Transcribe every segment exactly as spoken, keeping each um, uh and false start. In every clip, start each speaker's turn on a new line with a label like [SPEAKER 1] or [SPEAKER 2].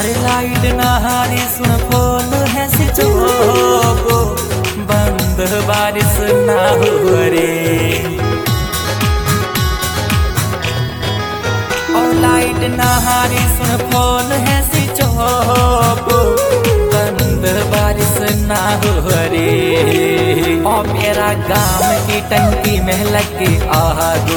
[SPEAKER 1] अरे लाइट नहारी सुन फोन है सिचो बंद बारिश ना हो रे। और लाइट नहारी सुन फोन है सिचो बंद बारिश ना हो रे। और मेरा गांव की टंकी में लगे आगो,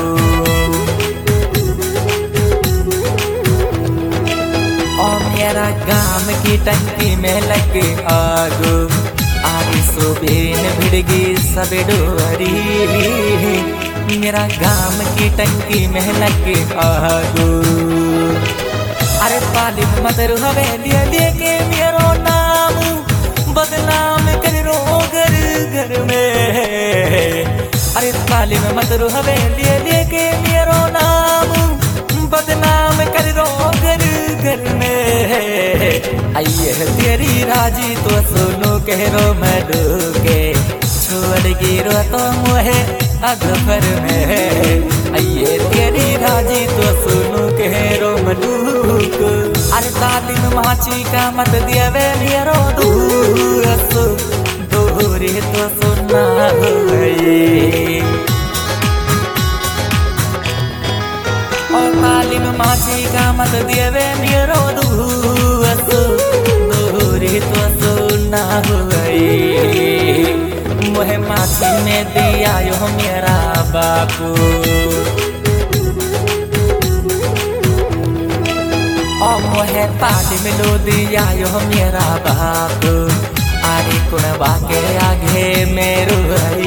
[SPEAKER 1] और मेरा गांव की टंकी में लगे आगो। आगे सुबेन भिड़गी सब डोरी, मेरा गांव की टंकी में लगे आगो। अरे पाली मत हवेली लेके मेरो नाम बदनाम करो घर घर में। अरे पाली में मत हवेली लेके मेरो नाम बदनाम करो घर घर में। आइए तेरी राजी तो सुनो कहो मैं डूके छोड़ गिरो तो मोहे अगफर में। आइए तेरी राजी तो सुनो कहो मैं डूक। अरे तालीम माची का मत दियावे मेरो दूरस दूरी तो सुना है। और तालीम माची का मत दियावे मेरो दूरस दूरी तो सुना है। मोहे माची में दिया यो मेरा बापू, और मोहे ताली में लो दिया यो मेरा बाप। आरे कुणबा के आगे मेरो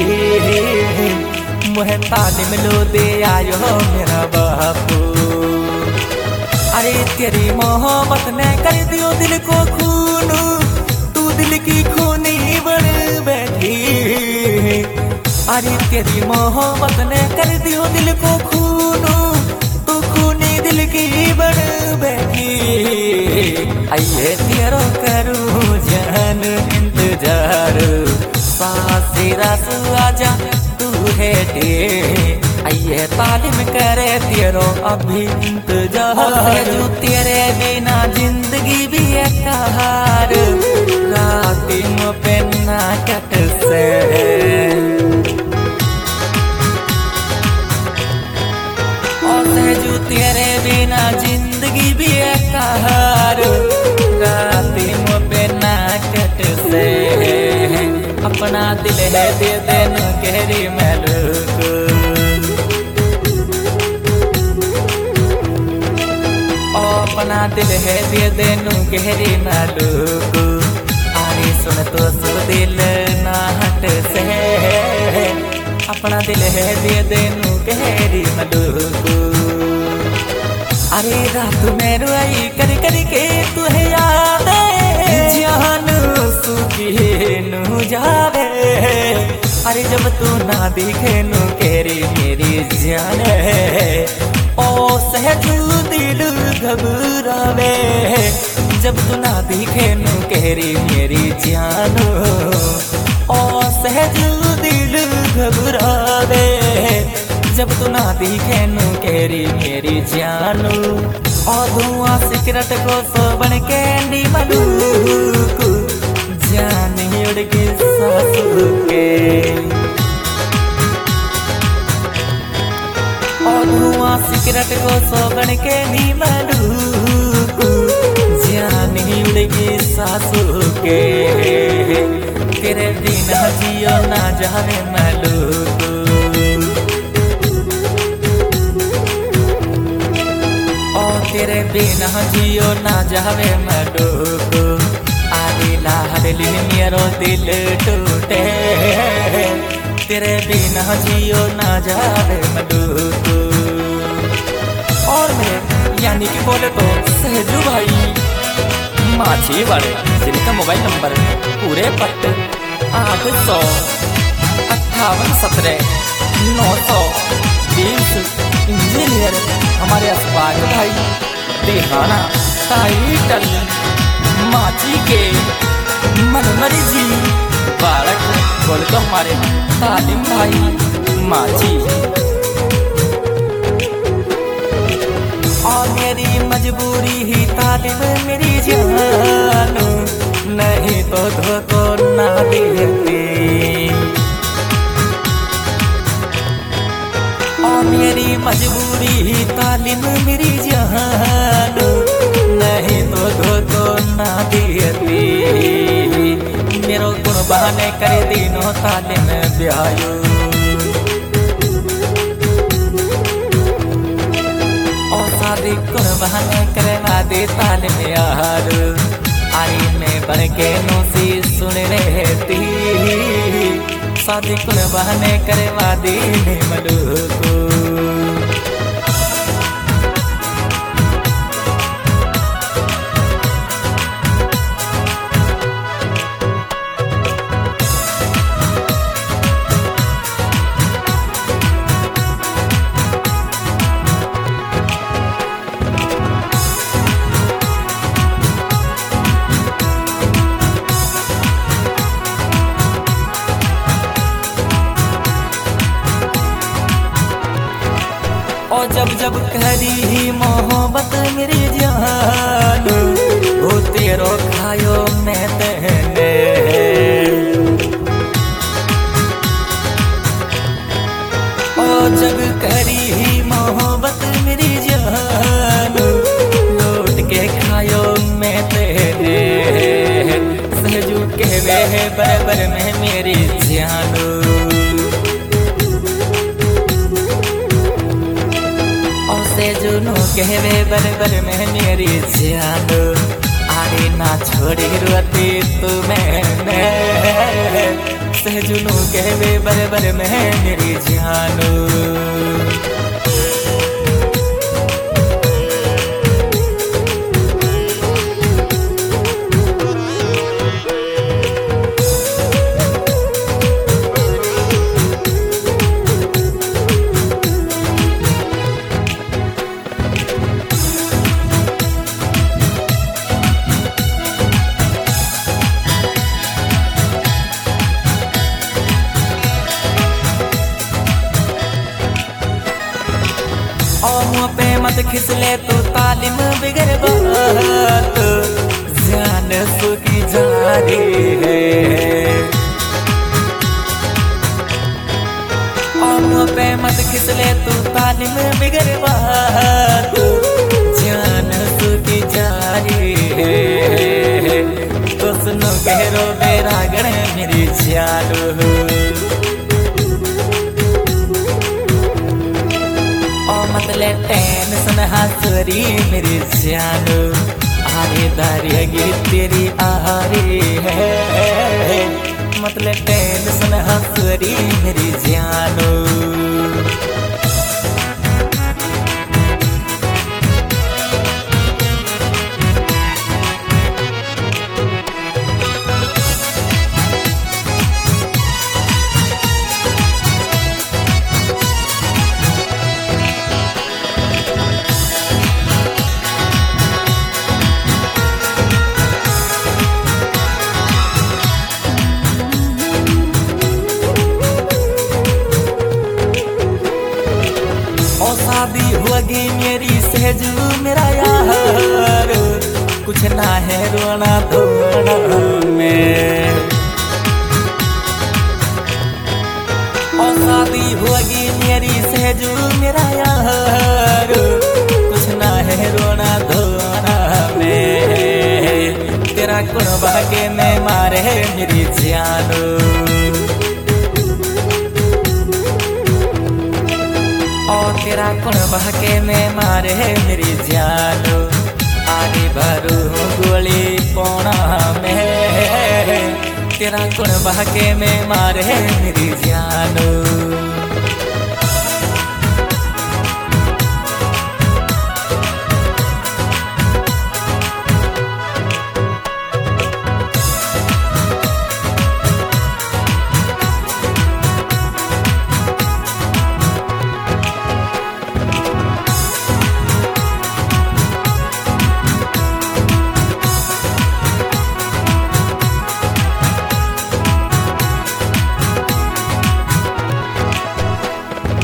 [SPEAKER 1] मोहे ताली में लो दिया यो मेरा बाप। अरे तेरी मोहब्बत ने कर दियो दिल को खून, तू दिल की खूनी बन बैठी। अरे तेरी मोहब्बत ने कर दियो दिल को खून, तू खूनी दिल की बन बैठी। आइए तेरो करूं जान इंतजार, सासी रस आजा तू है टे। आइए तालीम करे तेरो अभी इंतजार, जो तेरे बिना जिंदगी भी एक हार रातियों पे ना कट से। और सहजू तेरे बिना जिंदगी भी एक हार रातियों पे ना कट से। अपना दिल है दे देना गहरी महलूक, अपना दिल है दे देनु गहरी महलूक। आरे सुन तो सु दिल ना हट से, अपना दिल है दे देनु गहरी महलूक। अरे रात में रुआई कर कर के तू है याद जान सुखी नु जावे। अरे जब तू ना दिखे नु केरी मेरी जान, ओ सहजू दिल घबरावे। जब तू ना दिखे नु केरी मेरी जान, ओ सहजू दिल घबरावे। जब तू ना दिखे नु केरी मेरी जान। और धुआं सिगरेट को सो बन के नी मलूक, जान उड़ के सासू के। और धुआं सिगरेट को सो बन के नी मलूक, जान उड़ के सासू के। तेरे बिना जियो ना जाने मलूक, तेरे बिना जियो ना जावे मलूक। आदि लाहली मेरो दिल टूटे, तेरे बिना जियो ना जावे मलूक। और मेरे यानी कि बोले तो सहजू भाई माची वाले, जिनका मोबाइल नंबर पूरे पट्टे आठ सौ अट्ठावन सत्रह नौ सौ बीस। इंजीनियर हमारे अस्पाक भाई दिहाना टाइटल माची के मनमरी जी बालक बोले तो हमारे तालिम भाई माची। और मेरी मजबूरी ही तालिम मेरी जानो, नहीं तो धोखो ना देती। और मेरी मजबूरी ही तालिम मेरी जानो, नहीं तो धोखो ना देती। मेरो गुण बहाने कर दिनो तालिम ब्यायो, और शादी गुण बहाने करवा दे तालिम यार। आई में बढ़ के नोसी सुन रहती, शादी गुण बहाने करवा दी मलू को। और जब जब करी मोहब्बत मेरी जान, वो तेरो खायो मैं तेने। और जब करी मोहब्बत मेरी जान, लौट के खायो मैं तेने। सहजू के वे बराबर में मेरी जान, जुनू कहवे बरबर में मेरी जान। आगे ना छोड़ी रोती तू मैंने, सहजुनू कहवे बरबर में मेरी जान। और मुँह पे मत खिसले तू तालिम बिगड़ बात, जान सुखी जा रही है। और मुँह पे मत खिसले तू तालिम बिगड़ बात, जान सुखी जा रही है। तो सुनो गहरो मेरा गण मेरी जान, मतले टेंशन हंसरी मेरी जान। आरे दारियागी तेरी आ रही है, मतले टेंशन हंसरी मेरी जान। शादी होगी मेरी सहजू मेरा यार, कुछ ना है रोना धोना में। और शादी होगी मेरी सहजू मेरा यार, कुछ ना है रोना धोना में। तेरा गुण भागे में मारे मेरी जान, तेरा गुण बहके में मारे मेरी जान। आगे भरू गोली कोना में, तेरा गुण बहके में मारे मेरी जान।